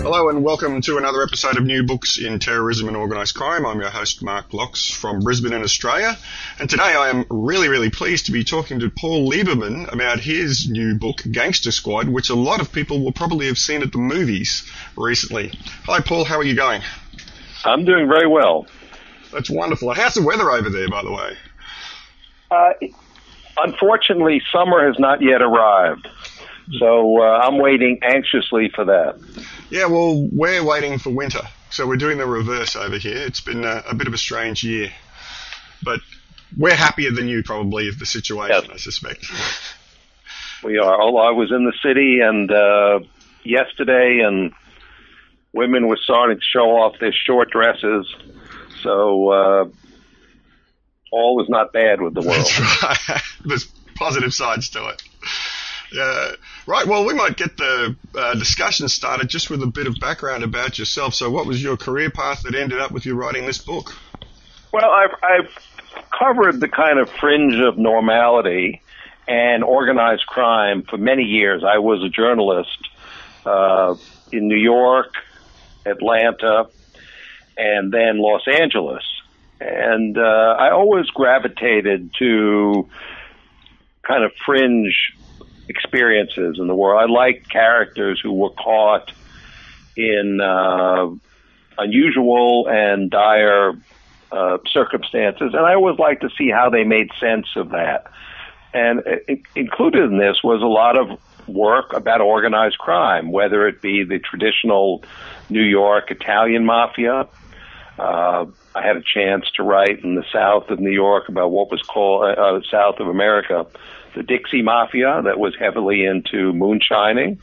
Hello and welcome to another episode of New Books in Terrorism and Organised Crime. I'm your host Mark Locks from Brisbane in Australia, and today I am really pleased to be talking to Paul Lieberman about his new book Gangster Squad, which a lot of people will probably have seen at the movies recently. Hi Paul, how are you going? I'm doing very well. That's wonderful. How's the weather over there, by the way? Unfortunately, summer has not yet arrived, so I'm waiting anxiously for that. Yeah, well, we're waiting for winter, so we're doing the reverse over here. It's been a bit of a strange year, but we're happier than you probably of the situation, yes. I suspect. We are. Although I was in the city and yesterday, and women were starting to show off their short dresses, so all was not bad with the world. That's right. There's positive sides to it. Yeah. Right, well, we might get the discussion started just with a bit of background about yourself. So what was your career path that ended up with you writing this book? Well, I've covered the kind of fringe of normality and organized crime for many years. I was a journalist in New York, Atlanta, and then Los Angeles. And I always gravitated to kind of fringe experiences in the world. I liked characters who were caught in unusual and dire circumstances, and I always liked to see how they made sense of that. And included in this was a lot of work about organized crime, whether it be the traditional New York Italian mafia. I had a chance to write in the south of New York about what was called south of America, the Dixie Mafia, that was heavily into moonshining.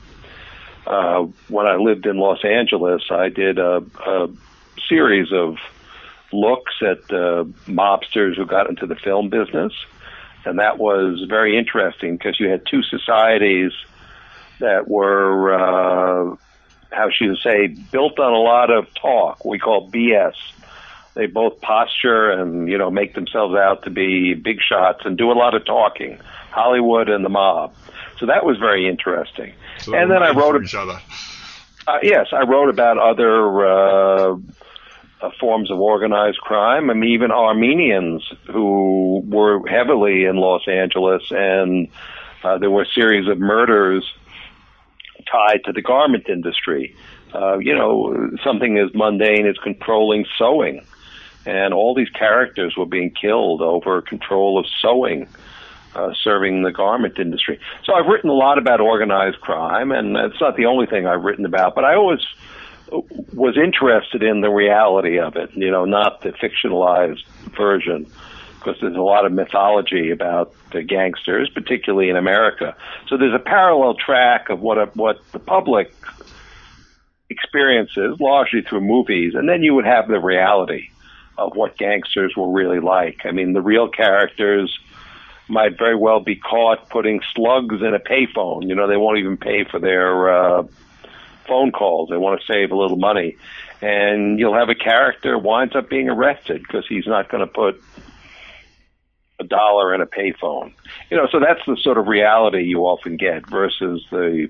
When I lived in Los Angeles, I did a series of looks at mobsters who got into the film business, and that was very interesting because you had two societies that were, how should you say, built on a lot of talk, we call BS. They both posture and, make themselves out to be big shots and do a lot of talking. Hollywood and the mob. So that was very interesting. So and then I wrote each other. Yes, I wrote about other forms of organized crime. I mean, even Armenians who were heavily in Los Angeles, and there were a series of murders tied to the garment industry. Something as mundane as controlling sewing. And all these characters were being killed over control of sewing, serving the garment industry. So I've written a lot about organized crime, and it's not the only thing I've written about, but I always was interested in the reality of it, not the fictionalized version, because there's a lot of mythology about the gangsters, particularly in America. So there's a parallel track of what the public experiences, largely through movies, and then you would have the reality of what gangsters were really like. I mean, the real characters might very well be caught putting slugs in a payphone. They won't even pay for their phone calls. They want to save a little money. And you'll have a character winds up being arrested because he's not going to put $1 in a payphone. So that's the sort of reality you often get versus the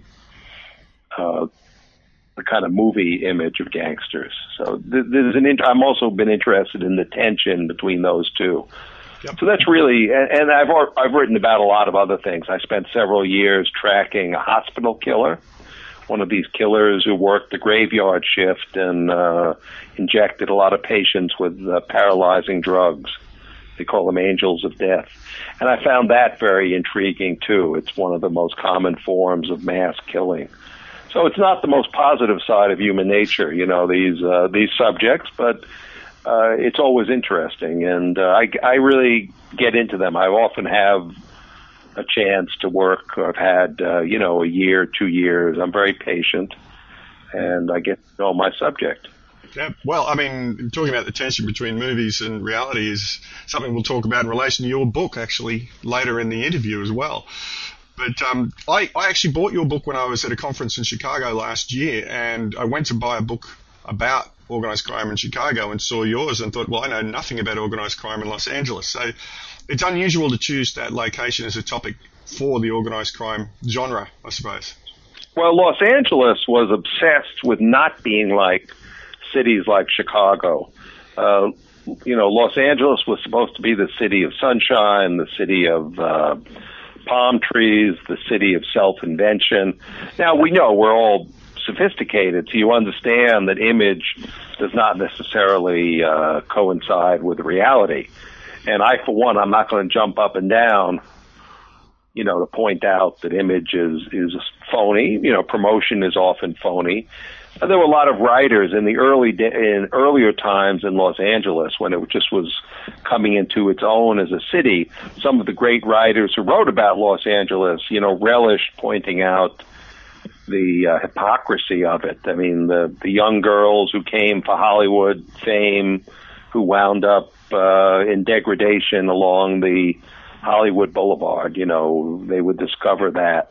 kind of movie image of gangsters. So I'm also been interested in the tension between those two. Yep. So that's really, and I've written about a lot of other things. I spent several years tracking a hospital killer, one of these killers who worked the graveyard shift and injected a lot of patients with paralyzing drugs. They call them angels of death. And I found that very intriguing too. It's one of the most common forms of mass killing. So it's not the most positive side of human nature, these subjects, but it's always interesting, and I really get into them. I often have a chance to work. I've had, a year, 2 years. I'm very patient, and I get to know my subject. Yeah, well, I mean, talking about the tension between movies and reality is something we'll talk about in relation to your book, actually, later in the interview as well. But I actually bought your book when I was at a conference in Chicago last year, and I went to buy a book about organised crime in Chicago and saw yours and thought, well, I know nothing about organised crime in Los Angeles. So it's unusual to choose that location as a topic for the organised crime genre, I suppose. Well, Los Angeles was obsessed with not being like cities like Chicago. Los Angeles was supposed to be the city of sunshine, the city of palm trees, the city of self-invention. Now, we know we're all sophisticated, so you understand that image does not necessarily coincide with reality. And I, for one, I'm not going to jump up and down, to point out that image is phony. Promotion is often phony. There were a lot of writers in the earlier times in Los Angeles when it just was coming into its own as a city. Some of the great writers who wrote about Los Angeles, relished pointing out the hypocrisy of it. I mean, the young girls who came for Hollywood fame, who wound up in degradation along the Hollywood Boulevard. They would discover that.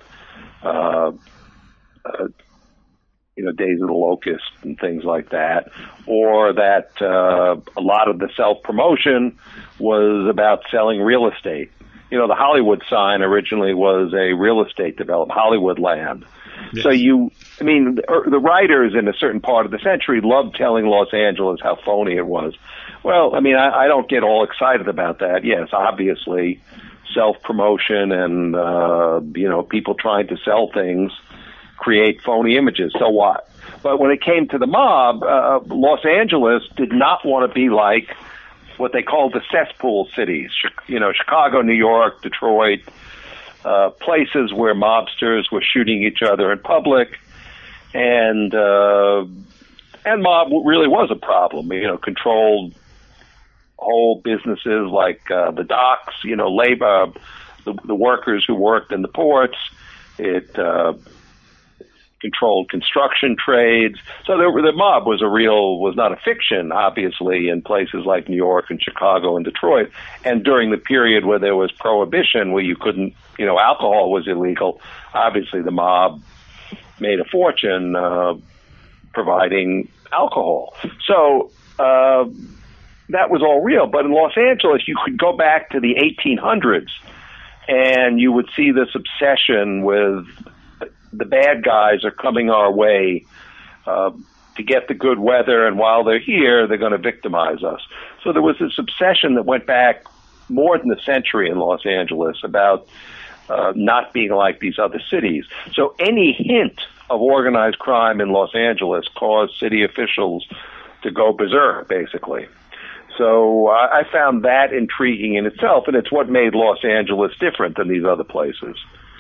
Days of the Locust and things like that, or that a lot of the self-promotion was about selling real estate. The Hollywood sign originally was a real estate development, Hollywood land. Yes. So the writers in a certain part of the century loved telling Los Angeles how phony it was. Well, I don't get all excited about that. Yes, obviously, self-promotion and, people trying to sell things create phony images. So what? But when it came to the mob, Los Angeles did not want to be like what they called the cesspool cities. Chicago, New York, Detroit, places where mobsters were shooting each other in public, and mob really was a problem. Controlled whole businesses like the docks. Labor, the workers who worked in the ports. It controlled construction trades. So the mob was not a fiction, obviously, in places like New York and Chicago and Detroit. And during the period where there was prohibition, where you couldn't, alcohol was illegal, obviously the mob made a fortune providing alcohol. So that was all real. But in Los Angeles, you could go back to the 1800s and you would see this obsession with the bad guys are coming our way to get the good weather, and while they're here, they're going to victimize us. So there was this obsession that went back more than a century in Los Angeles about not being like these other cities. So any hint of organized crime in Los Angeles caused city officials to go berserk, basically. So I found that intriguing in itself, and it's what made Los Angeles different than these other places.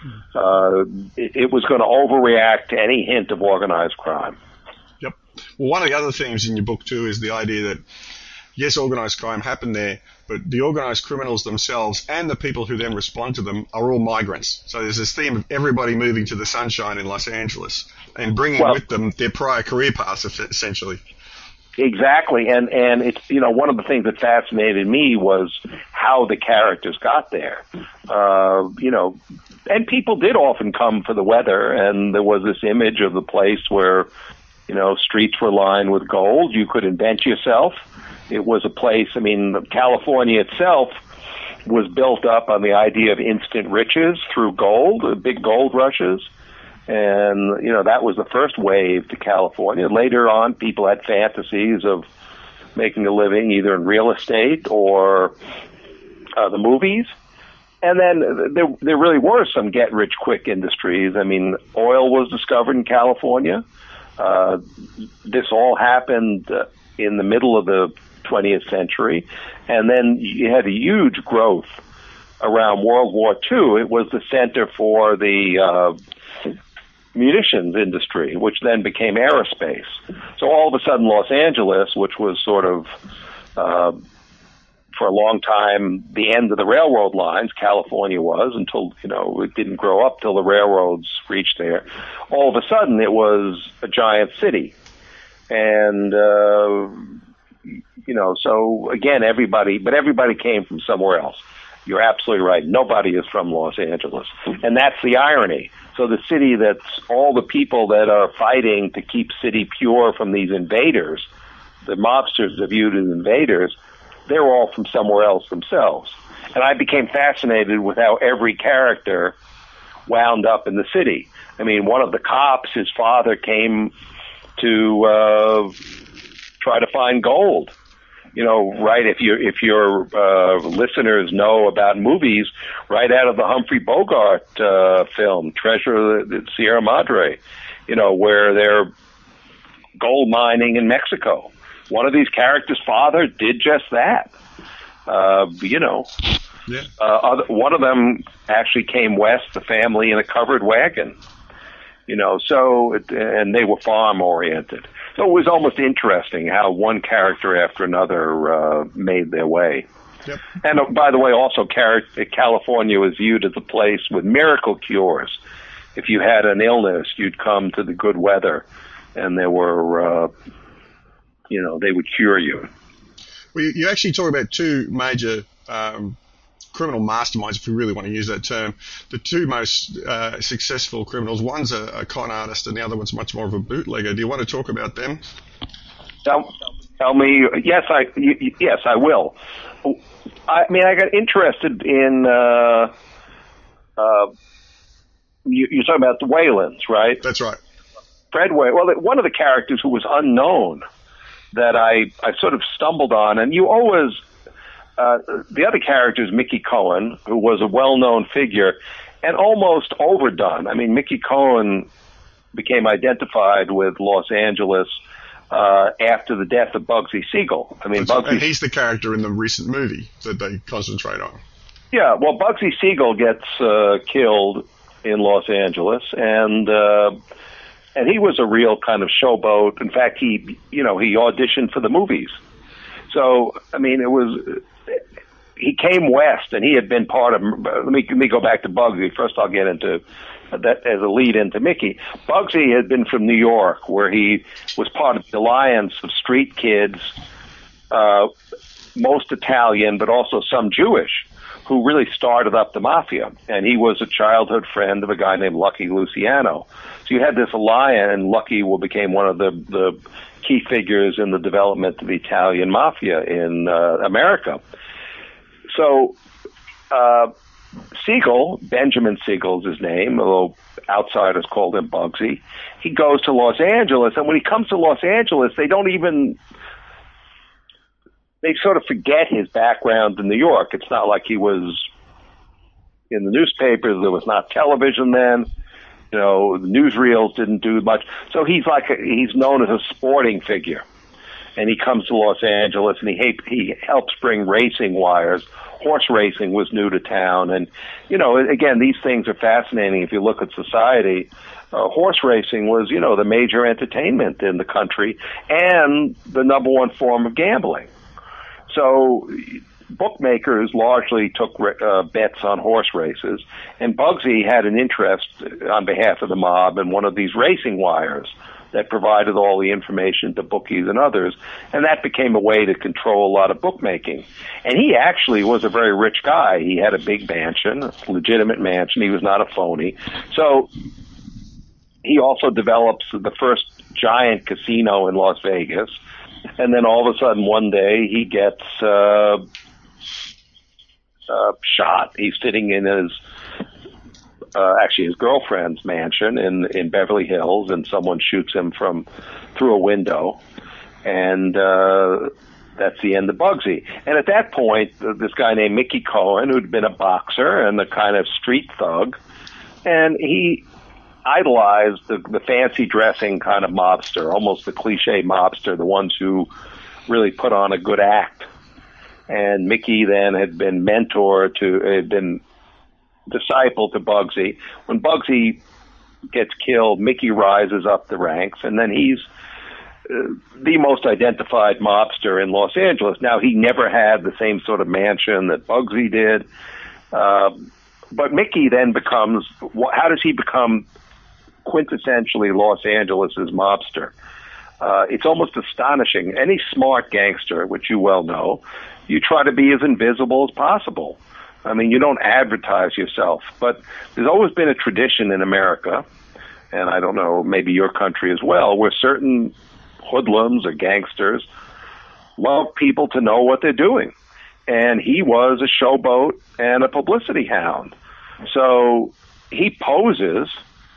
It was going to overreact to any hint of organized crime. Yep. Well, one of the other themes in your book, too, is the idea that, yes, organized crime happened there, but the organized criminals themselves and the people who then respond to them are all migrants. So there's this theme of everybody moving to the sunshine in Los Angeles and bringing with them their prior career paths, essentially. Exactly, and it's one of the things that fascinated me was how the characters got there. And people did often come for the weather, and there was this image of the place where streets were lined with gold. You could invent yourself. It was a place. California itself was built up on the idea of instant riches through gold, big gold rushes. And, that was the first wave to California. Later on, people had fantasies of making a living either in real estate or the movies. And then there really were some get-rich-quick industries. Oil was discovered in California. This all happened in the middle of the 20th century. And then you had a huge growth around World War II. It was the center for the munitions industry, which then became aerospace. So all of a sudden, Los Angeles, which was sort of, for a long time, the end of the railroad lines, California was, until, it didn't grow up till the railroads reached there. All of a sudden, it was a giant city. And, so again, everybody came from somewhere else. You're absolutely right. Nobody is from Los Angeles. And that's the irony. So the city that's all the people that are fighting to keep city pure from these invaders, the mobsters are viewed as invaders, they're all from somewhere else themselves. And I became fascinated with how every character wound up in the city. I mean, one of the cops, his father came to try to find gold. You know, right? If your listeners know about movies, right out of the Humphrey Bogart film, Treasure of the Sierra Madre, you know, where they're gold mining in Mexico. One of these characters' father did just that. You know, one of them actually came west, the family in a covered wagon. You know, and they were farm oriented. So it was almost interesting how one character after another made their way. Yep. And by the way, also California was viewed as a place with miracle cures. If you had an illness, you'd come to the good weather, and there were, they would cure you. Well, you actually talk about two major criminal masterminds, if we really want to use that term. The two most successful criminals, one's a con artist and the other one's much more of a bootlegger. Do you want to talk about them? Tell me. Yes, I will. I mean, I got interested in you're talking about the Whalens, right? That's right. Fred Whalen. Well, one of the characters who was unknown that I sort of stumbled on, and you always the other character is Mickey Cohen, who was a well-known figure and almost overdone. I mean, Mickey Cohen became identified with Los Angeles after the death of Bugsy Siegel. I mean, and he's the character in the recent movie that they concentrate on. Yeah, well, Bugsy Siegel gets killed in Los Angeles, and he was a real kind of showboat. In fact, he auditioned for the movies. So, I mean, he came west, and he had been part of. Let me go back to Bugsy. First, I'll get into that as a lead into Mickey. Bugsy had been from New York, where he was part of the alliance of street kids, most Italian, but also some Jewish, who really started up the mafia. And he was a childhood friend of a guy named Lucky Luciano. So you had this alliance, and Lucky became one of the key figures in the development of the Italian mafia in America. So Siegel, Benjamin Siegel's his name, although outsiders called him Bugsy. He goes to Los Angeles, and when he comes to Los Angeles, they sort of forget his background in New York. It's not like he was in the newspapers. There was not television then. You know, the newsreels didn't do much. So he's known as a sporting figure. And he comes to Los Angeles, and he helps bring racing wires. Horse racing was new to town. And, you know, again, these things are fascinating. If you look at society, horse racing was, you know, the major entertainment in the country and the number one form of gambling. So bookmakers largely took bets on horse races, and Bugsy had an interest on behalf of the mob in one of these racing wires that provided all the information to bookies and others, and that became a way to control a lot of bookmaking. And he actually was a very rich guy. He had a big mansion, a legitimate mansion. He was not a phony. So he also develops the first giant casino in Las Vegas, and then all of a sudden one day he gets shot. He's sitting in his girlfriend's mansion in Beverly Hills, and someone shoots him through a window, and that's the end of Bugsy. And at that point, this guy named Mickey Cohen, who'd been a boxer and a kind of street thug, and he idolized the fancy dressing kind of mobster, almost the cliche mobster, the ones who really put on a good act. And Mickey then had been disciple to Bugsy. When Bugsy gets killed, Mickey rises up the ranks, and then he's the most identified mobster in Los Angeles. Now, he never had the same sort of mansion that Bugsy did, but Mickey then becomes, how does he become quintessentially Los Angeles' mobster? It's almost astonishing. Any smart gangster, which you well know, you try to be as invisible as possible. I mean, you don't advertise yourself, but there's always been a tradition in America, and I don't know, maybe your country as well, where certain hoodlums or gangsters love people to know what they're doing. And he was a showboat and a publicity hound. So he poses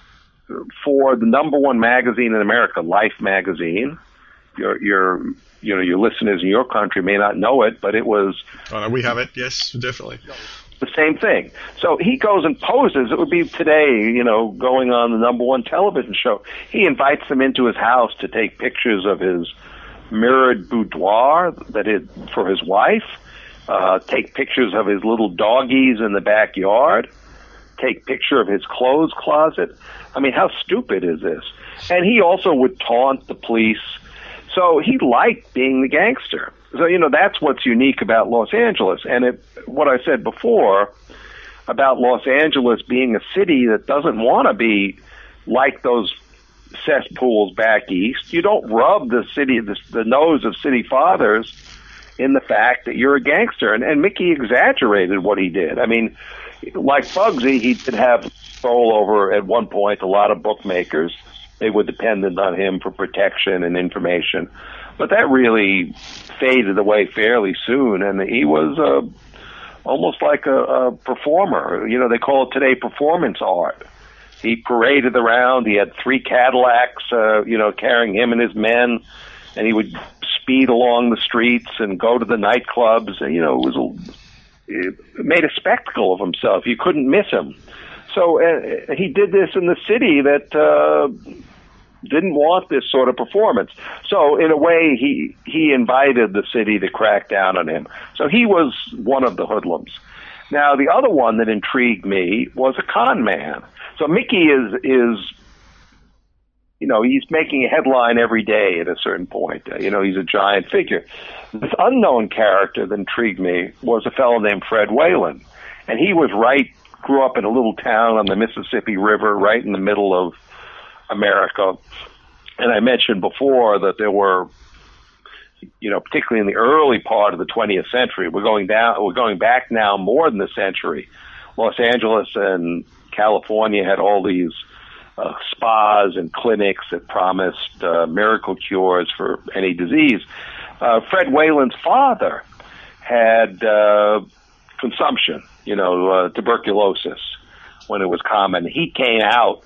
for the number one magazine in America, Life magazine. Your listeners in your country may not know it, but it was. Oh, no, we have it. Yes, definitely. The same thing. So he goes and poses. It would be today, going on the number one television show. He invites them into his house to take pictures of his mirrored boudoir for his wife. Take pictures of his little doggies in the backyard. Take picture of his clothes closet. I mean, how stupid is this? And he also would taunt the police. So he liked being the gangster. So, that's what's unique about Los Angeles. And what I said before about Los Angeles being a city that doesn't want to be like those cesspools back east. You don't rub the nose of city fathers in the fact that you're a gangster. And Mickey exaggerated what he did. I mean, like Bugsy, he did have control over, at one point, a lot of bookmakers. They were dependent on him for protection and information. But that really faded away fairly soon, and he was almost like a performer. They call it today performance art. He paraded around. He had 3 Cadillacs, carrying him and his men, and he would speed along the streets and go to the nightclubs. And, it made a spectacle of himself. You couldn't miss him. So he did this in the city that didn't want this sort of performance. So in a way, he invited the city to crack down on him. So he was one of the hoodlums. Now, the other one that intrigued me was a con man. So Mickey is he's making a headline every day at a certain point. He's a giant figure. This unknown character that intrigued me was a fellow named Fred Whalen. And he grew up in a little town on the Mississippi River, right in the middle of America. And I mentioned before that there were, particularly in the early part of the 20th century, we're going back now more than a century. Los Angeles and California had all these spas and clinics that promised miracle cures for any disease. Fred Whalen's father had consumption, tuberculosis, when it was common. He came out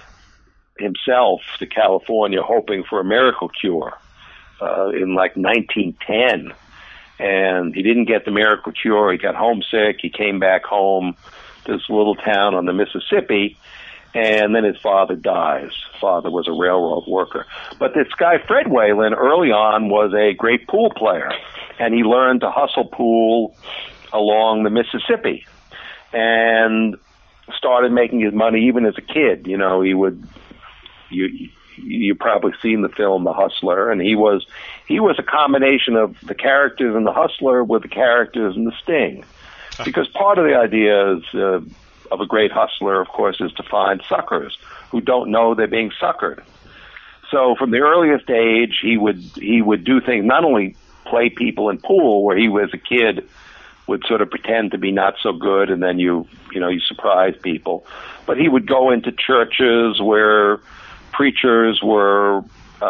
himself to California hoping for a miracle cure in like 1910. And he didn't get the miracle cure. He got homesick. He came back home to this little town on the Mississippi. And then his father dies. Father was a railroad worker. But this guy, Fred Whalen, early on was a great pool player. And he learned to hustle pool along the Mississippi. And started making his money even as a kid. He would... You probably seen the film The Hustler, and he was a combination of the characters in The Hustler with the characters in The Sting. Because part of the idea is... of a great hustler, of course, is to find suckers who don't know they're being suckered. So from the earliest age, he would do things, not only play people in pool, where he was a kid would sort of pretend to be not so good, and then you surprise people, but he would go into churches where preachers were,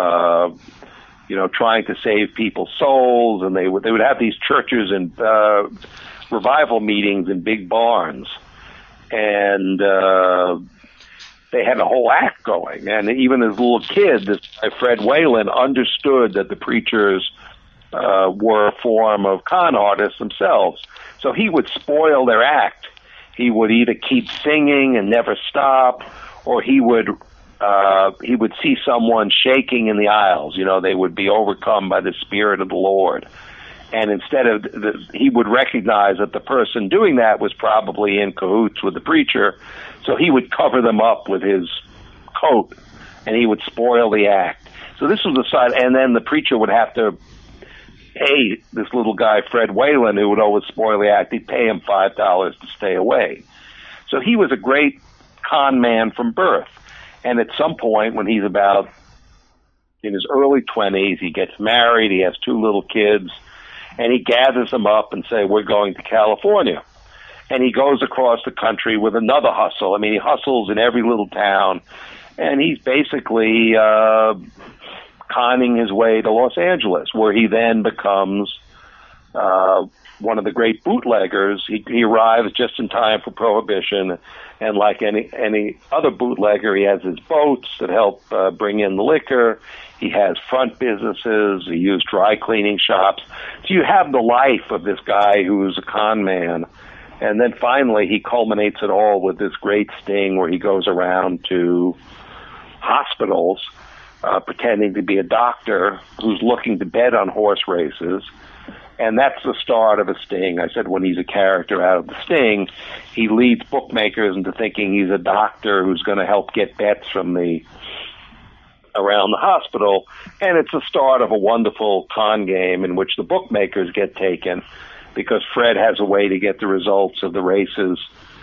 trying to save people's souls, and they would have these churches and revival meetings in big barns. And they had a whole act going. And even as a little kid, this guy, Fred Whalen, understood that the preachers were a form of con artists themselves. So he would spoil their act. He would either keep singing and never stop, or he would see someone shaking in the aisles. They would be overcome by the Spirit of the Lord. And instead of, he would recognize that the person doing that was probably in cahoots with the preacher, so he would cover them up with his coat, and he would spoil the act. So this was the side, and then the preacher would have to pay this little guy, Fred Whalen, who would always spoil the act. He'd pay him $5 to stay away. So he was a great con man from birth. And at some point, when he's about in his early 20s, he gets married, he has 2 little kids, and he gathers them up and say, we're going to California. And he goes across the country with another hustle. I mean, he hustles in every little town, and he's basically conning his way to Los Angeles, where he then becomes one of the great bootleggers. He arrives just in time for Prohibition, and like any other bootlegger, he has his boats that help bring in the liquor. He has front businesses. He used dry cleaning shops. So you have the life of this guy who's a con man. And then finally he culminates it all with this great sting where he goes around to hospitals pretending to be a doctor who's looking to bet on horse races. And that's the start of a sting. I said when he's a character out of the sting, he leads bookmakers into thinking he's a doctor who's going to help get bets from around the hospital. And it's the start of a wonderful con game in which the bookmakers get taken because Fred has a way to get the results of the races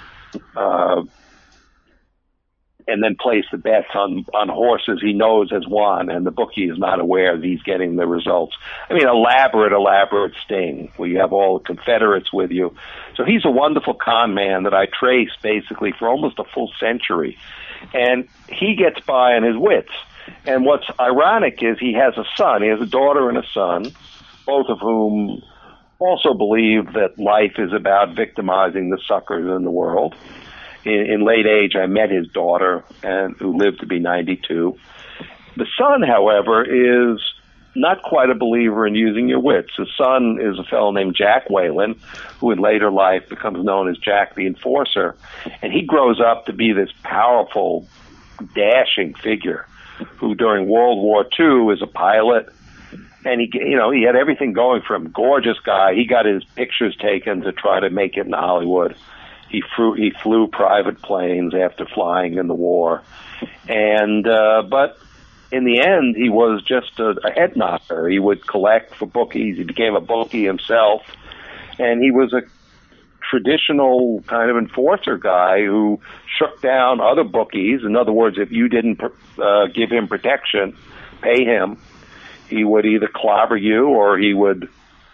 and then place the bets on horses he knows has won, and the bookie is not aware that he's getting the results. I mean, elaborate sting where you have all the Confederates with you. So he's a wonderful con man that I traced basically for almost a full century. And he gets by on his wits. And what's ironic is he has a son. He has a daughter and a son, both of whom also believe that life is about victimizing the suckers in the world. In late age, I met his daughter, who lived to be 92. The son, however, is not quite a believer in using your wits. His son is a fellow named Jack Whalen, who in later life becomes known as Jack the Enforcer. And he grows up to be this powerful, dashing figure who during World War II is a pilot. And he had everything going for him. Gorgeous guy. He got his pictures taken to try to make it in Hollywood. He flew private planes after flying in the war. And but in the end, he was just a head knocker. He would collect for bookies. He became a bookie himself. And he was a traditional kind of enforcer guy who shook down other bookies. In other words, if you didn't give him protection, pay him, he would either clobber you or he would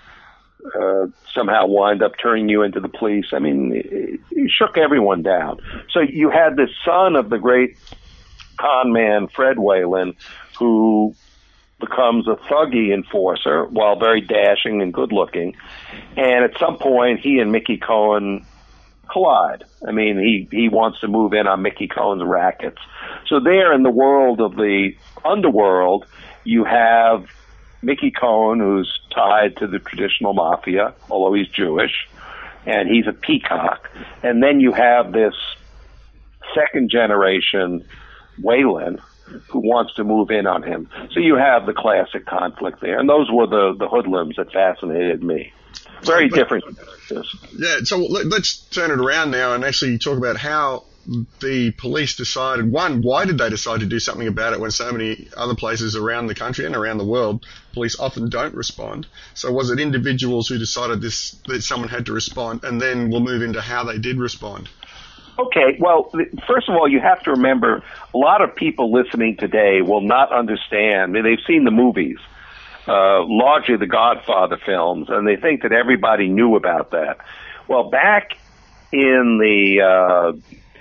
somehow wind up turning you into the police. I mean, he shook everyone down. So you had this son of the great con man, Fred Whalen, who becomes a thuggy enforcer while very dashing and good looking. And at some point, he and Mickey Cohen collide. I mean, he wants to move in on Mickey Cohen's rackets. So there in the world of the underworld, you have Mickey Cohen, who's tied to the traditional mafia, although he's Jewish, and he's a peacock. And then you have this second generation Whalen who wants to move in on him. So you have the classic conflict there. And those were the hoodlums that fascinated me. Very different characters. Yeah, so let's turn it around now and actually talk about how the police decided, one, why did they decide to do something about it when so many other places around the country and around the world, police often don't respond? So was it individuals who decided that someone had to respond, and then we'll move into how they did respond? Okay, well, first of all, you have to remember, a lot of people listening today will not understand. I mean, they've seen the movies, largely the Godfather films, and they think that everybody knew about that. Well, back in the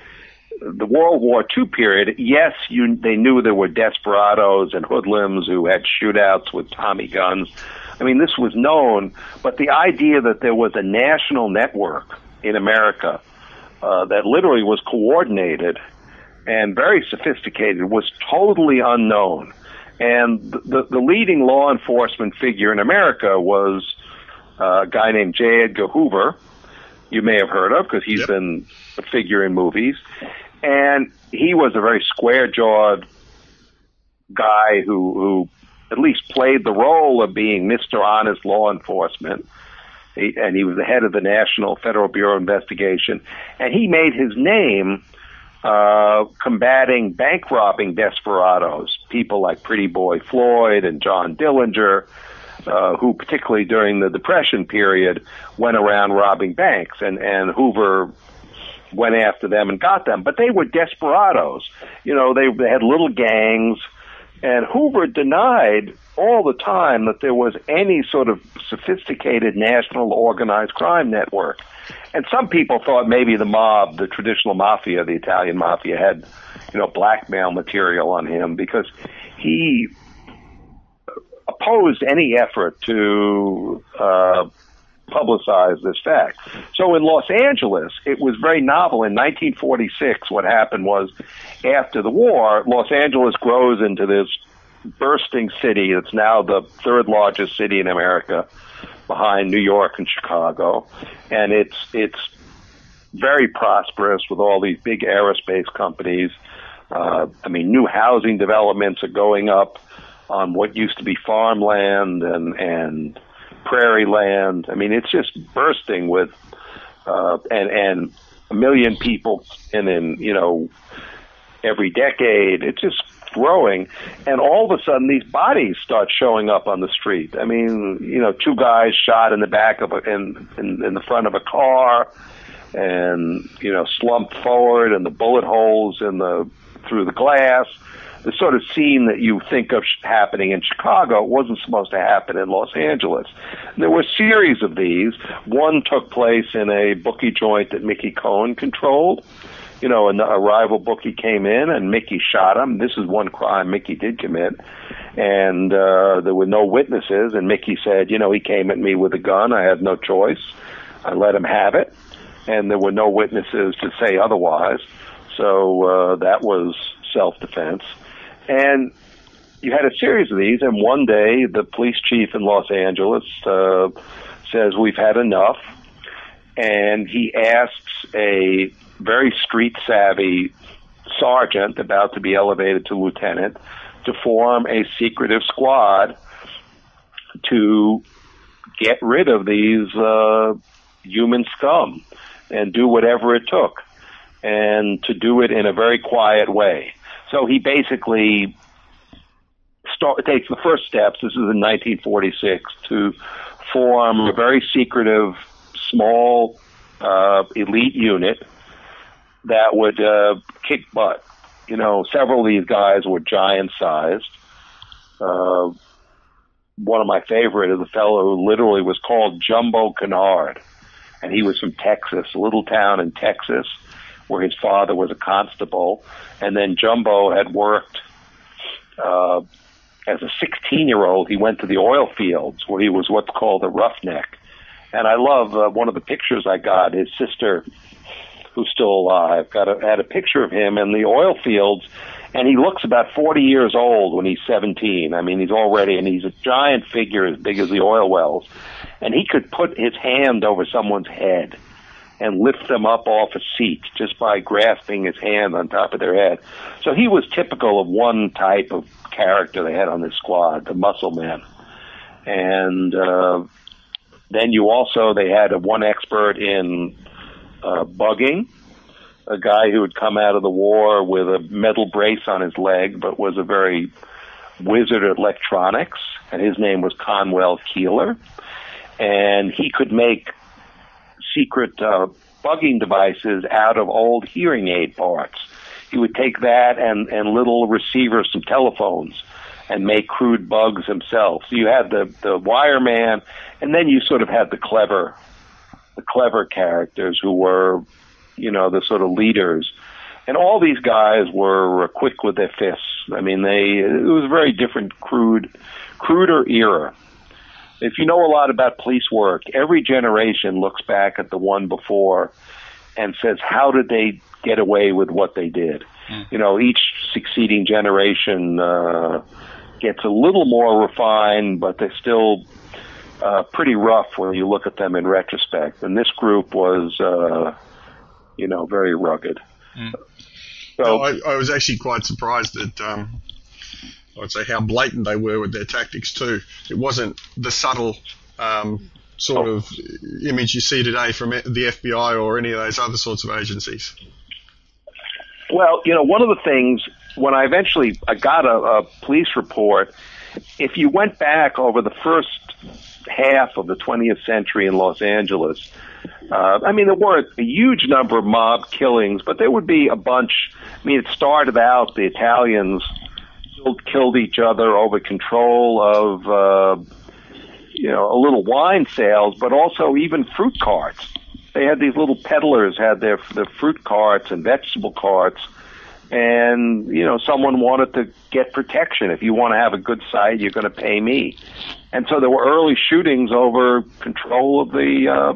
World War II period, yes, they knew there were desperados and hoodlums who had shootouts with Tommy guns. I mean, this was known, but the idea that there was a national network in America that literally was coordinated and very sophisticated was totally unknown. And the leading law enforcement figure in America was a guy named J. Edgar Hoover, you may have heard of because he's been a figure in movies. And he was a very square-jawed guy who at least played the role of being Mr. Honest Law Enforcement. And he was the head of the National Federal Bureau of Investigation. And he made his name combating bank-robbing desperados, people like Pretty Boy Floyd and John Dillinger, who particularly during the Depression period went around robbing banks. And Hoover went after them and got them. But they were desperados. You know, they had little gangs. And Hoover denied all the time that there was any sort of sophisticated national organized crime network. And some people thought maybe the mob, the traditional mafia, the Italian mafia, had, blackmail material on him because he opposed any effort to publicize this fact. So in Los Angeles, it was very novel. In 1946, what happened was, after the war, Los Angeles grows into this bursting city. It's now the third largest city in America, behind New York and Chicago, and it's very prosperous with all these big aerospace companies. New housing developments are going up on what used to be farmland and prairie land. I mean, it's just bursting with and 1 million people in every decade. It's just growing, and all of a sudden these bodies start showing up on the street. I mean, 2 guys shot in the back of in the front of a car, and slumped forward, and the bullet holes through the glass. The sort of scene that you think of happening in Chicago wasn't supposed to happen in Los Angeles. And there were a series of these. One took place in a bookie joint that Mickey Cohen controlled. And a rival bookie came in, and Mickey shot him. This is one crime Mickey did commit. And there were no witnesses, and Mickey said, he came at me with a gun. I had no choice. I let him have it. And there were no witnesses to say otherwise. So that was self-defense. And you had a series of these, and one day the police chief in Los Angeles says, we've had enough. And he asks a very street-savvy sergeant about to be elevated to lieutenant to form a secretive squad to get rid of these human scum and do whatever it took, and to do it in a very quiet way. So he basically takes the first steps, this is in 1946, to form a very secretive, small elite unit that would kick butt. Several of these guys were giant-sized. One of my favorite is a fellow who literally was called Jumbo Kennard, and he was from Texas, a little town in Texas, where his father was a constable, and then Jumbo had worked as a 16-year-old. He went to the oil fields, where he was what's called a roughneck. And I love one of the pictures I got. His sister, who's still alive, had a picture of him in the oil fields, and he looks about 40 years old when he's 17. I mean, he's a giant figure as big as the oil wells, and he could put his hand over someone's head and lift them up off a seat just by grasping his hand on top of their head. So he was typical of one type of character they had on this squad, the muscle man. And then they had one expert in bugging, a guy who had come out of the war with a metal brace on his leg, but was a very wizard at electronics, and his name was Conwell Keeler. And he could make secret bugging devices out of old hearing aid parts. He would take that and little receivers from telephones and make crude bugs himself. So you had the wire man, and then you sort of had the clever characters who were, the sort of leaders. And all these guys were quick with their fists. I mean, it was a very different, cruder era. If you know a lot about police work, every generation looks back at the one before and says, how did they get away with what they did? Each succeeding generation gets a little more refined, but they're still pretty rough when you look at them in retrospect. And this group was, very rugged. So I was actually quite surprised at I'd say how blatant they were with their tactics too. It wasn't the subtle sort of image you see today from the FBI or any of those other sorts of agencies. Well, one of the things, when I got a police report, if you went back over the first half of the 20th century in Los Angeles, there weren't a huge number of mob killings, but there would be a bunch. It started out, the Italians killed each other over control of, a little wine sales, but also even fruit carts. They had these little peddlers had their fruit carts and vegetable carts, and someone wanted to get protection. If you want to have a good site, you're going to pay me. And so there were early shootings over control of the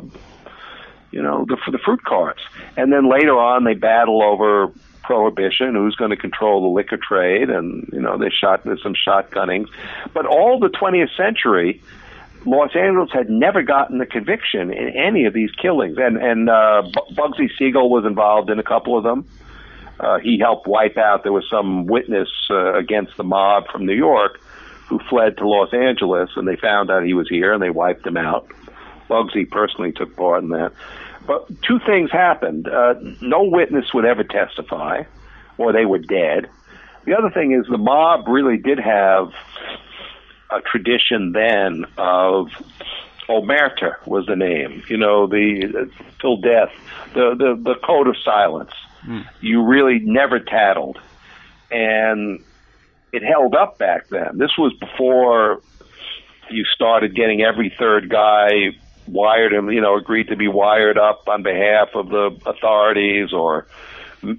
fruit carts. And then later on, they battle over prohibition, who's going to control the liquor trade, and there's some shotgunning. But all the 20th century, Los Angeles had never gotten a conviction in any of these killings, and Bugsy Siegel was involved in a couple of them. He helped wipe out. There was some witness against the mob from New York who fled to Los Angeles, and they found out he was here, and they wiped him out. Bugsy personally took part in that. But two things happened. No witness would ever testify, or they were dead. The other thing is the mob really did have a tradition then of omerta was the name, the till death, the code of silence. You really never tattled, and it held up back then. This was before you started getting every third guy wired him, agreed to be wired up on behalf of the authorities, or the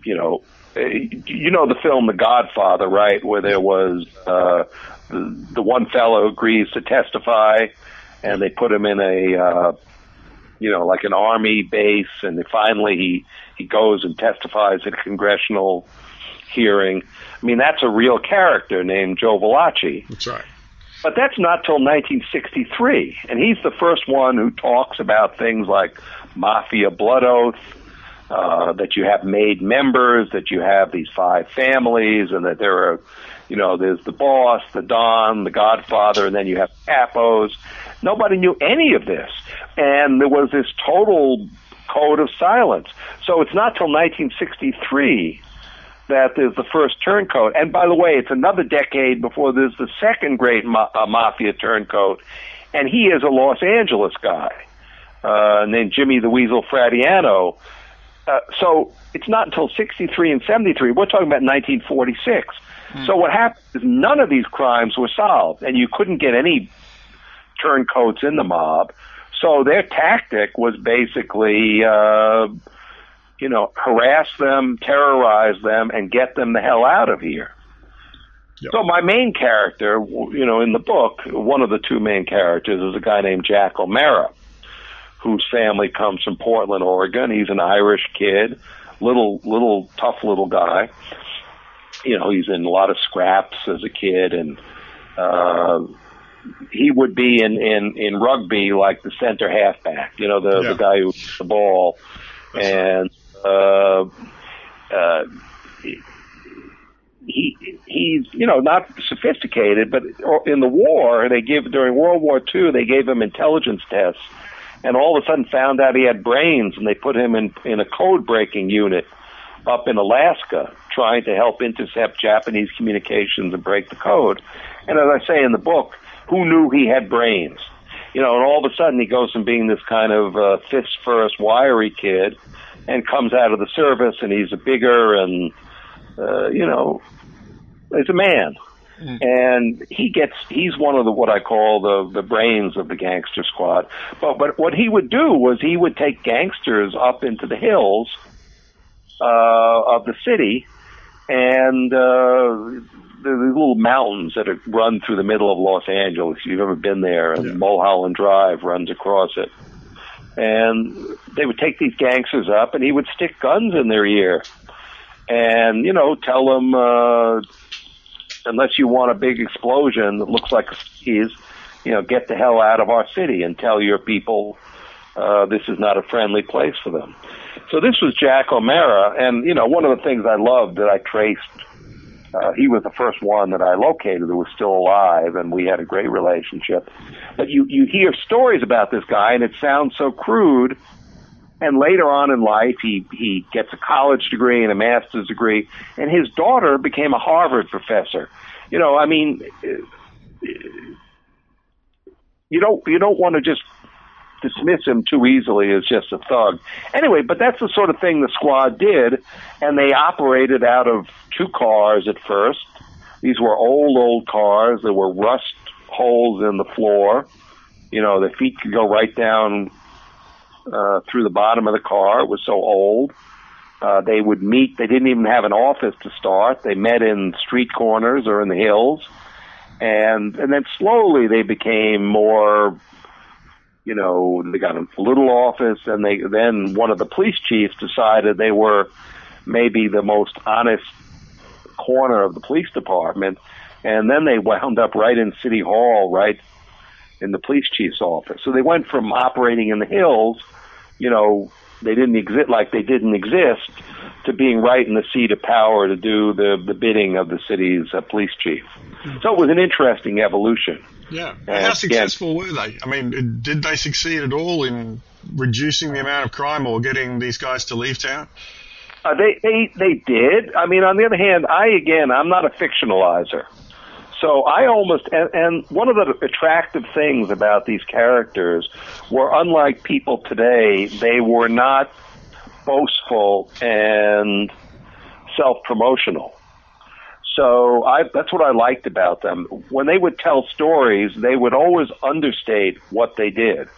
film The Godfather, right, where there was the one fellow agrees to testify, and they put him in a like an army base, and finally he goes and testifies at a congressional hearing. I mean, that's a real character named Joe Valachi. That's right. But that's not till 1963, and he's the first one who talks about things like mafia blood oath, that you have made members, that you have these 5 families, and that there are, there's the boss, the Don, the Godfather, and then you have capos. Nobody knew any of this, and there was this total code of silence. So it's not till 1963 that there's the first turncoat. And by the way, it's another decade before there's the second great mafia turncoat, and he is a Los Angeles guy named Jimmy the Weasel Fradiano. So it's not until 63 and 73. We're talking about 1946. So what happened is none of these crimes were solved, and you couldn't get any turncoats in the mob. So their tactic was basically harass them, terrorize them, and get them the hell out of here. Yep. So my main character, in the book, one of the two main characters is a guy named Jack O'Mara, whose family comes from Portland, Oregon. He's an Irish kid, little tough little guy. He's in a lot of scraps as a kid, and he would be in rugby like the center halfback, the guy who hits the ball. That's and he's not sophisticated, but in the war during World War II they gave him intelligence tests, and all of a sudden found out he had brains, and they put him in a code breaking unit up in Alaska trying to help intercept Japanese communications and break the code. And as I say in the book, who knew he had brains? And all of a sudden he goes from being this kind of fist first, wiry kid, and comes out of the service, and he's a bigger and, he's a man. And he's one of what I call the brains of the gangster squad. But what he would do was he would take gangsters up into the hills of the city, and there's these little mountains that run through the middle of Los Angeles. If you've ever been there, and Mulholland Drive runs across it. And they would take these gangsters up, and he would stick guns in their ear and, tell them, unless you want a big explosion that looks like a sneeze, get the hell out of our city and tell your people this is not a friendly place for them. So this was Jack O'Mara, and, one of the things I loved that I traced, he was the first one that I located who was still alive, and we had a great relationship. But you hear stories about this guy, and it sounds so crude, and later on in life, he gets a college degree and a master's degree, and his daughter became a Harvard professor. You don't want to just dismiss him too easily as just a thug. Anyway, but that's the sort of thing the squad did, and they operated out of 2 cars at first. These were old cars. There were rust holes in the floor. The feet could go right down through the bottom of the car. It was so old. They would meet. They didn't even have an office to start. They met in street corners or in the hills, and then slowly they became more. You know, they got a little office, and then one of the police chiefs decided they were maybe the most honest corner of the police department, and then they wound up right in City Hall, right in the police chief's office. So they went from operating in the hills, you know, they didn't exist, to being right in the seat of power to do the bidding of the city's police chief. So it was an interesting evolution. Yeah. And how successful were they? I mean, did they succeed at all in reducing the amount of crime or getting these guys to leave town? They did. I mean, on the other hand, I'm not a fictionalizer. So I almost, and one of the attractive things about these characters were, unlike people today, they were not boastful and self-promotional. So that's what I liked about them. When they would tell stories, they would always understate what they did.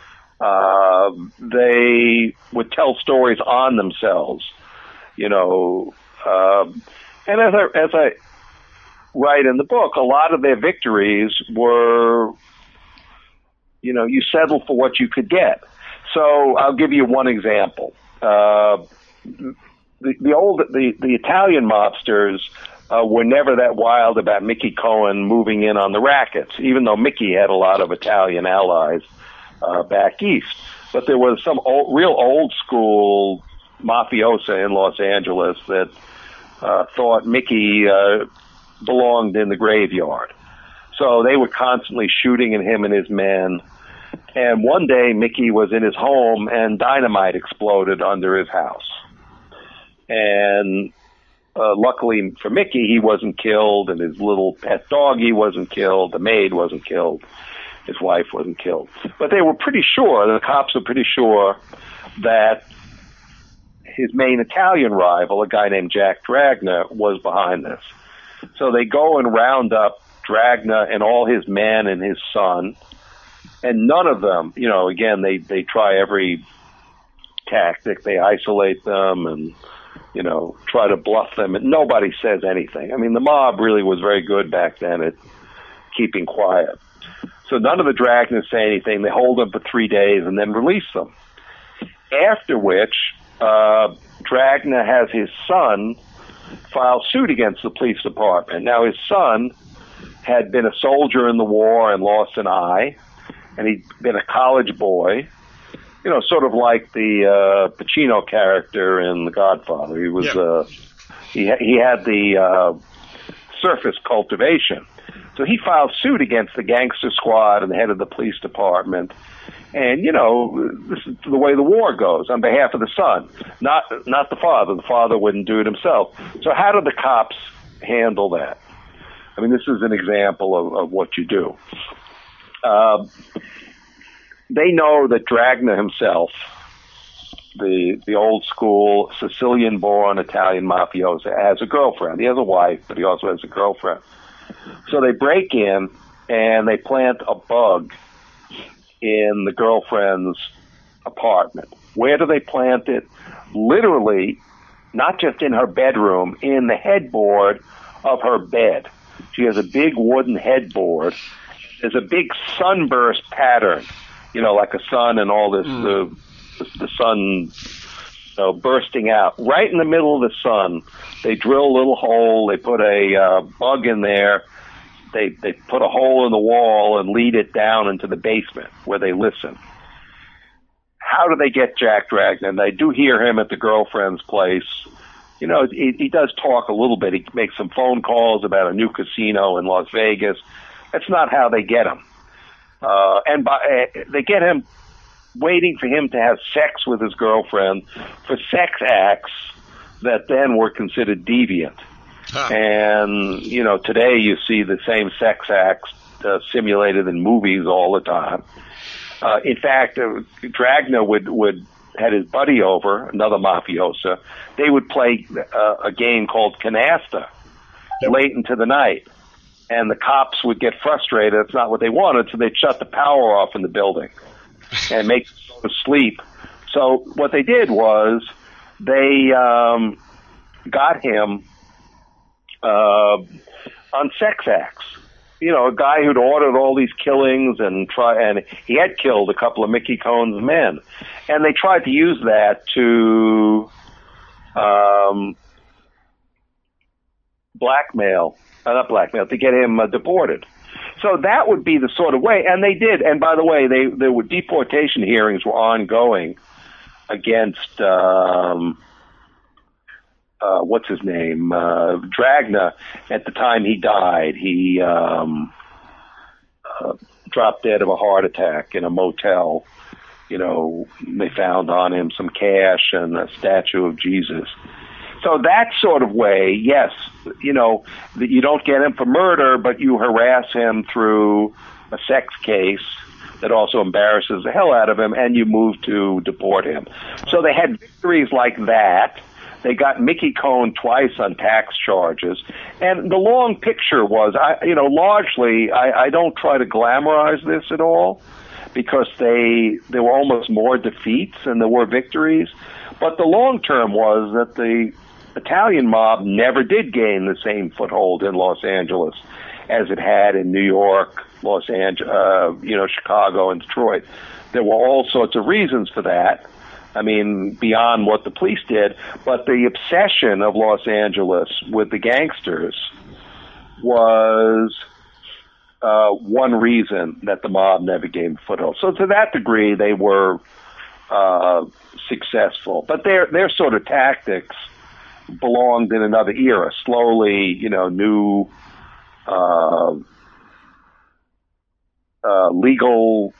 They would tell stories on themselves, you know. And as I write in the book, a lot of their victories were, you know, you settle for what you could get. So I'll give you one example. The Italian mobsters were never that wild about Mickey Cohen moving in on the rackets, even though Mickey had a lot of Italian allies back east. But there was some real old school mafiosa in Los Angeles that thought Mickey belonged in the graveyard. So they were constantly shooting at him and his men. And one day Mickey was in his home and dynamite exploded under his house. And luckily for Mickey, he wasn't killed, and his little pet doggy wasn't killed, the maid wasn't killed, his wife wasn't killed. But they were pretty sure, the cops were pretty sure, that his main Italian rival, a guy named Jack Dragna, was behind this. So they go and round up Dragna and all his men and his son, and none of them, you know, again, they try every tactic. They isolate them and, you know, try to bluff them, and nobody says anything. I mean, the mob really was very good back then at keeping quiet. So none of the Dragnas say anything. They hold them for 3 days and then release them. After which, Dragna has his son file suit against the police department. Now, his son had been a soldier in the war and lost an eye, and he'd been a college boy, you know, sort of like the Pacino character in The Godfather. He was he had the surface cultivation. So he filed suit against the gangster squad and the head of the police department. And, you know, this is the way the war goes, on behalf of the son, not the father. The father wouldn't do it himself. So how did the cops handle that? I mean, this is an example of what you do. They know that Dragna himself, the old school Sicilian-born Italian mafioso, has a girlfriend. He has a wife, but he also has a girlfriend. So they break in and they plant a bug in the girlfriend's apartment. Where do they plant it? Literally, not just in her bedroom, in the headboard of her bed. She has a big wooden headboard. There's a big sunburst pattern, you know, like a sun and all this, the sun, you know, bursting out. Right in the middle of the sun, they drill a little hole, they put a bug in there, they put a hole in the wall and lead it down into the basement where they listen. How do they get Jack Dragna? And they do hear him at the girlfriend's place. You know, he does talk a little bit. He makes some phone calls about a new casino in Las Vegas. That's not how they get him. They get him waiting for him to have sex with his girlfriend for sex acts that then were considered deviant. Huh. And, you know, today you see the same sex acts simulated in movies all the time. In fact, Dragna would had his buddy over, another mafiosa. They would play a game called canasta late into the night. And the cops would get frustrated. It's not what they wanted, so they'd shut the power off in the building and make them go to sleep. So what they did was they got him on sex acts. A guy who'd ordered all these killings and he had killed a couple of Mickey Cohen's men, and they tried to use that to to get him deported. So that would be the sort of way, and they did. And by the way, there were deportation hearings were ongoing against what's his name, Dragna. At the time he died, he dropped dead of a heart attack in a motel. They found on him some cash and a statue of Jesus. So that sort of way, yes, that you don't get him for murder, but you harass him through a sex case that also embarrasses the hell out of him, and you move to deport him. So they had victories like that. They got Mickey Cohen twice on tax charges. And the long picture was, largely, I don't try to glamorize this at all, because there were almost more defeats than there were victories. But the long term was that the Italian mob never did gain the same foothold in Los Angeles as it had in New York, Los Angeles, Chicago and Detroit. There were all sorts of reasons for that. I mean, beyond what the police did, but the obsession of Los Angeles with the gangsters was one reason that the mob never gained foothold. So to that degree, they were successful. But their sort of tactics belonged in another era. Slowly, new legal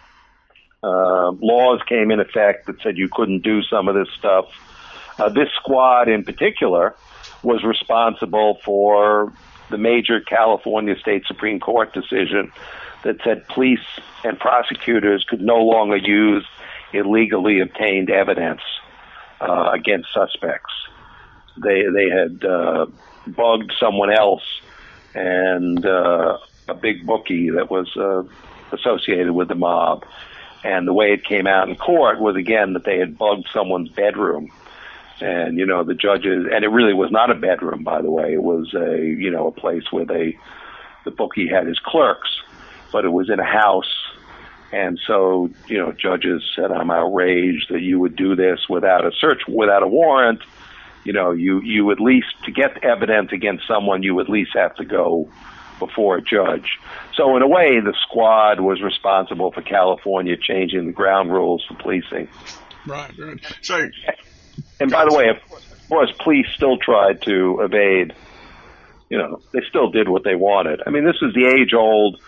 laws came in effect that said you couldn't do some of this stuff. This squad in particular was responsible for the major California State Supreme Court decision that said police and prosecutors could no longer use illegally obtained evidence against suspects. They had bugged someone else, and a big bookie that was associated with the mob. And the way it came out in court was, again, that they had bugged someone's bedroom. And, the judges, and it really was not a bedroom, by the way. It was a place where the bookie had his clerks, but it was in a house. And so, judges said, I'm outraged that you would do this without a search, without a warrant. You at least, to get evidence against someone, you at least have to go before a judge. So in a way, the squad was responsible for California changing the ground rules for policing. Right. So, and by the way, of course, police still tried to evade. They still did what they wanted. I mean, this is the age-old,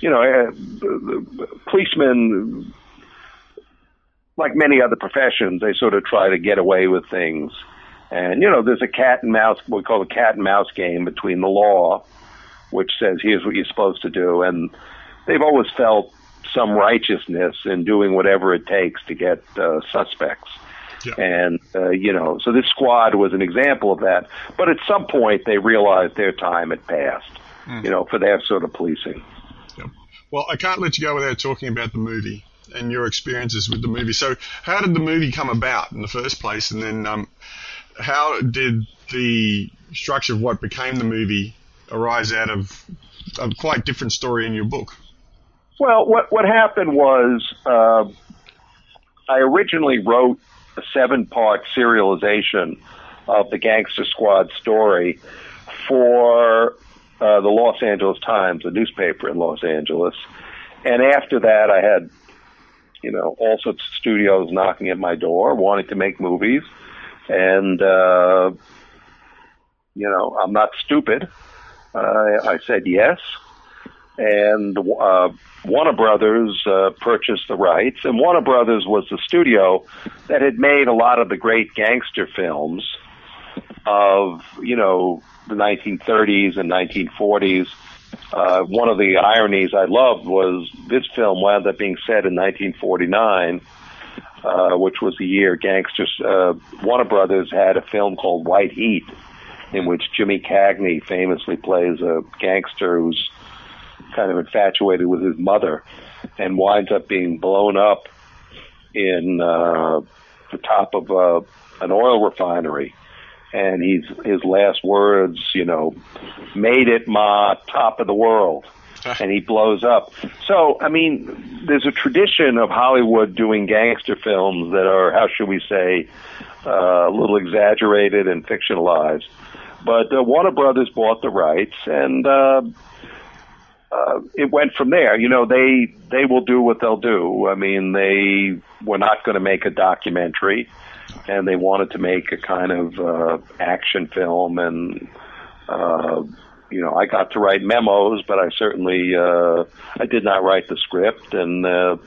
policemen, like many other professions, they sort of try to get away with things. And, there's a cat and mouse, what we call a cat and mouse game between the law, which says here's what you're supposed to do, and they've always felt some righteousness in doing whatever it takes to get suspects. Yeah. And, so this squad was an example of that. But at some point, they realized their time had passed, for their sort of policing. Yeah. Well, I can't let you go without talking about the movie and your experiences with the movie. So how did the movie come about in the first place? And then how did the structure of what became the movie arise out of a quite different story in your book? Well, what happened was I originally wrote a 7-part serialization of the Gangster Squad story for the Los Angeles Times, a newspaper in Los Angeles. And after that, I had, all sorts of studios knocking at my door, wanting to make movies. And, I'm not stupid. I said yes. And Warner Brothers purchased the rights. And Warner Brothers was the studio that had made a lot of the great gangster films of, the 1930s and 1940s. One of the ironies I loved was this film wound up being set in 1949, which was the year gangsters. Warner Brothers had a film called White Heat, in which Jimmy Cagney famously plays a gangster who's kind of infatuated with his mother and winds up being blown up in the top of an oil refinery, and his last words, made it, ma, top of the world, and he blows up. So, I mean, there's a tradition of Hollywood doing gangster films that are, how should we say, a little exaggerated and fictionalized. But Warner Brothers bought the rights, and it went from there. They will do what they'll do. I mean, they were not going to make a documentary, and they wanted to make a kind of action film. And I got to write memos, but I certainly I did not write the script. And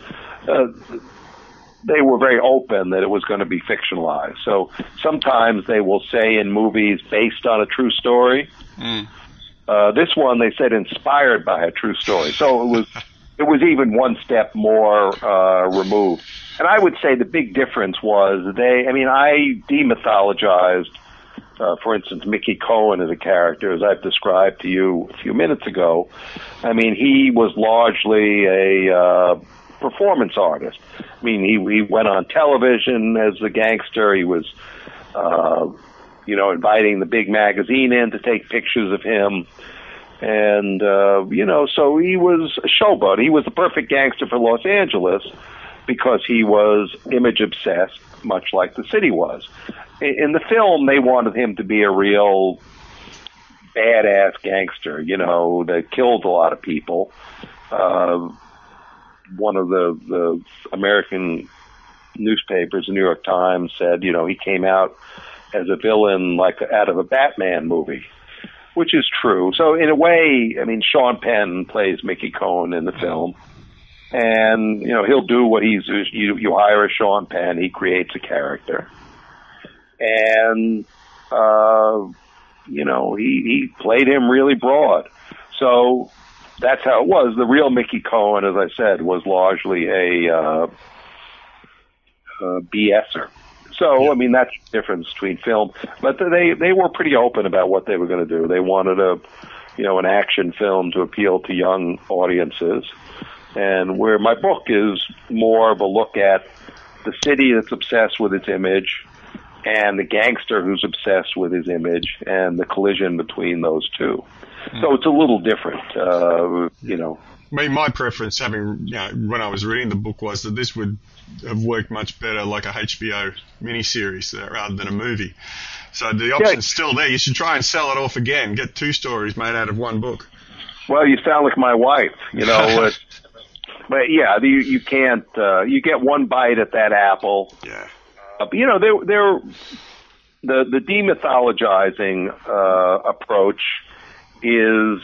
they were very open that it was going to be fictionalized. So sometimes they will say in movies based on a true story. This one, they said inspired by a true story. So it was even one step more removed. And I would say the big difference was I demythologized, for instance, Mickey Cohen as a character, as I've described to you a few minutes ago. I mean, he was largely a performance artist. I mean, he went on television as a gangster. He was, inviting the big magazine in to take pictures of him. And, so he was a showboat. He was the perfect gangster for Los Angeles because he was image obsessed, much like the city was. In the film, they wanted him to be a real badass gangster, that killed a lot of people. One of the American newspapers, the New York Times, said, he came out as a villain like out of a Batman movie, which is true. So in a way, I mean, Sean Penn plays Mickey Cohen in the film, and he'll do what you hire a Sean Penn, he creates a character, and he played him really broad. So that's how it was. The real Mickey Cohen, as I said, was largely a BSer. So, I mean, that's the difference between film. But they were pretty open about what they were going to do. They wanted an action film to appeal to young audiences. And where my book is more of a look at the city that's obsessed with its image and the gangster who's obsessed with his image and the collision between those two. So it's a little different, I mean, my preference, when I was reading the book, was that this would have worked much better like a HBO miniseries rather than a movie. So the option's still there. You should try and sell it off again. Get 2 stories made out of one book. Well, you sound like my wife, But yeah, you can't. You get one bite at that apple. Yeah. But the demythologizing approach is,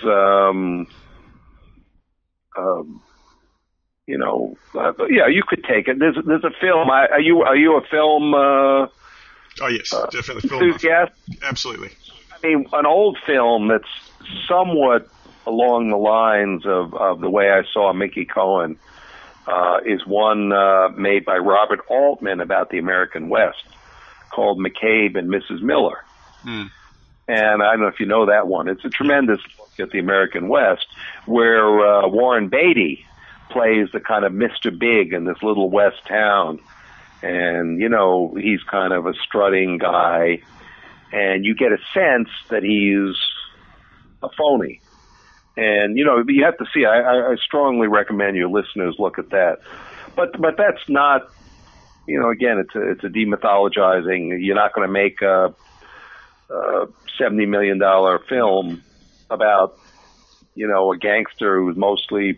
you could take it. There's a film. Are you a film? Oh yes, definitely film. Enthusiast? Absolutely. I mean, an old film that's somewhat along the lines of the way I saw Mickey Cohen is one made by Robert Altman about the American West called McCabe and Mrs. Miller. And I don't know if you know that one. It's a tremendous look at the American West where Warren Beatty plays the kind of Mr. Big in this little West town. And, he's kind of a strutting guy. And you get a sense that he's a phony. And, you have to see, I strongly recommend your listeners look at that. But that's not, again, it's a demythologizing. You're not going to make a $70 million film about, a gangster who's mostly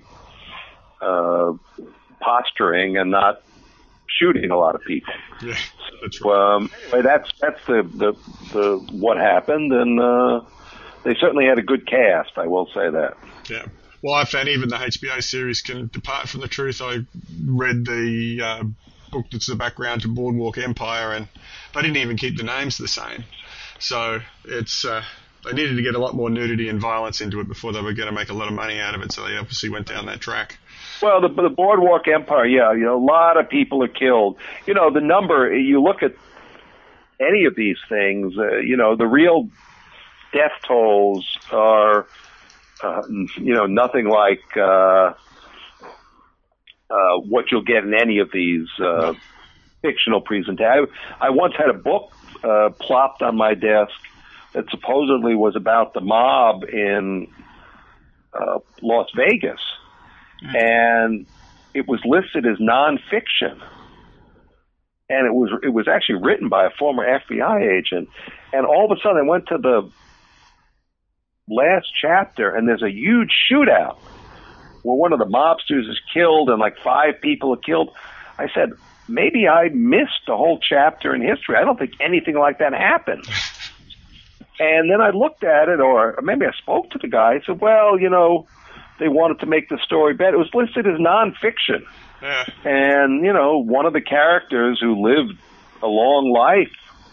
posturing and not shooting a lot of people. Yeah, that's right. That's the what happened, and they certainly had a good cast, I will say that. Yeah. Well, I found even the HBO series can depart from the truth. I read the book that's the background to Boardwalk Empire, and they didn't even keep the names the same. So it's they needed to get a lot more nudity and violence into it before they were going to make a lot of money out of it. So they obviously went down that track. Well, the Boardwalk Empire, yeah, a lot of people are killed. The number, you look at any of these things, the real death tolls are, nothing like what you'll get in any of these. fictional presentation. I once had a book plopped on my desk that supposedly was about the mob in Las Vegas, and it was listed as nonfiction. And it was actually written by a former FBI agent. And all of a sudden, I went to the last chapter, and there's a huge shootout where one of the mobsters is killed and like 5 people are killed. I said, maybe I missed a whole chapter in history. I don't think anything like that happened. And then I looked at it, or maybe I spoke to the guy. I said, well, they wanted to make the story better. It was listed as nonfiction. Yeah. And, one of the characters who lived a long life,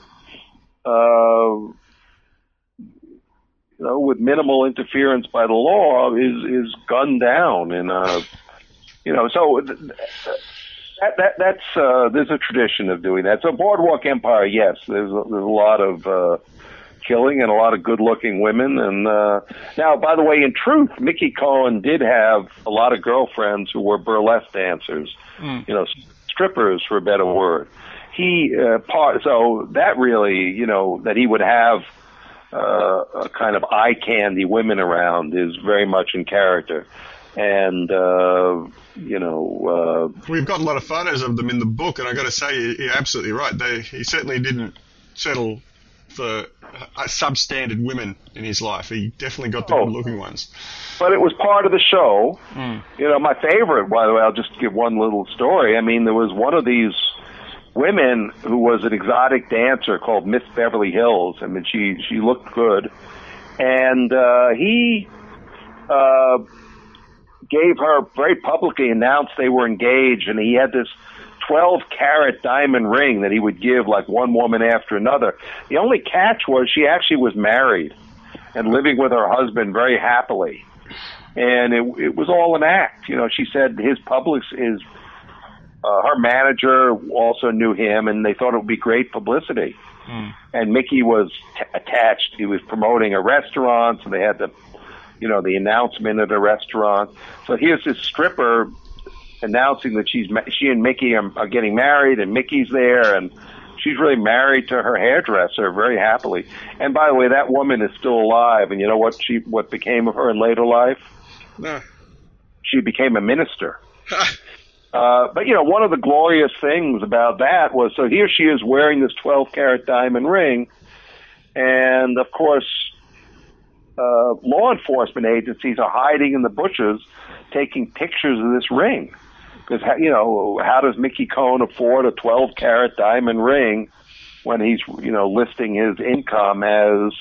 with minimal interference by the law is gunned down. And, so that's, there's a tradition of doing that. So Boardwalk Empire, yes, there's a lot of, killing and a lot of good-looking women. And now, by the way, in truth, Mickey Cohen did have a lot of girlfriends who were burlesque dancers, strippers, for a better word. So that really, that he would have a kind of eye candy women around is very much in character. And we've got a lot of photos of them in the book, and I got to say, you're absolutely right. He certainly didn't settle for substandard women in his life. He definitely got the good-looking ones. But it was part of the show. My favorite, by the way, I'll just give one little story. I mean, there was one of these women who was an exotic dancer called Miss Beverly Hills. I mean, she looked good. And he gave her, very publicly announced they were engaged, and he had this 12-carat diamond ring that he would give like one woman after another. The only catch was she actually was married and living with her husband very happily. And it was all an act. She said her manager also knew him, and they thought it would be great publicity. And Mickey was attached. He was promoting a restaurant, so they had the announcement at a restaurant. So here's this stripper announcing that she and Mickey are getting married, and Mickey's there, and she's really married to her hairdresser very happily. And by the way, that woman is still alive, and you know what became of her in later life? No. She became a minister. But one of the glorious things about that was, so here she is wearing this 12-carat diamond ring, and of course, law enforcement agencies are hiding in the bushes, taking pictures of this ring. Because, how does Mickey Cohen afford a 12-carat diamond ring when he's, listing his income as...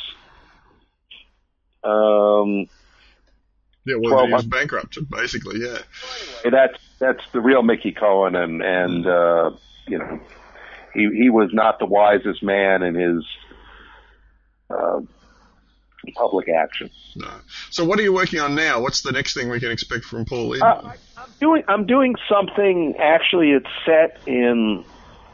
he was bankrupt, basically, yeah. That's the real Mickey Cohen, and he was not the wisest man in his public action. No. So what are you working on now? What's the next thing we can expect from Paul Eden? I'm doing something, actually, it's set in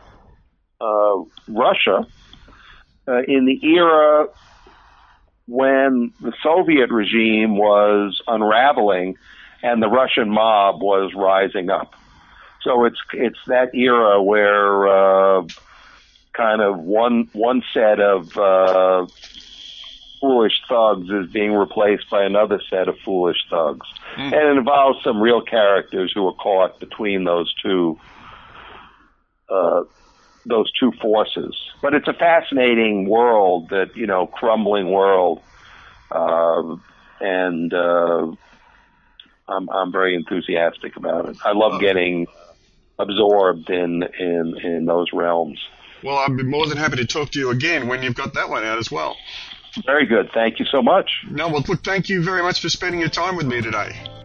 Russia, in the era when the Soviet regime was unraveling and the Russian mob was rising up. So it's that era where kind of one set of foolish thugs is being replaced by another set of foolish thugs. And it involves some real characters who are caught between those two forces. But it's a fascinating world, crumbling world. And I'm very enthusiastic about it. I love getting absorbed in those realms. Well, I'd be more than happy to talk to you again when you've got that one out as well. Very good. Thank you so much. No, well, look, thank you very much for spending your time with me today.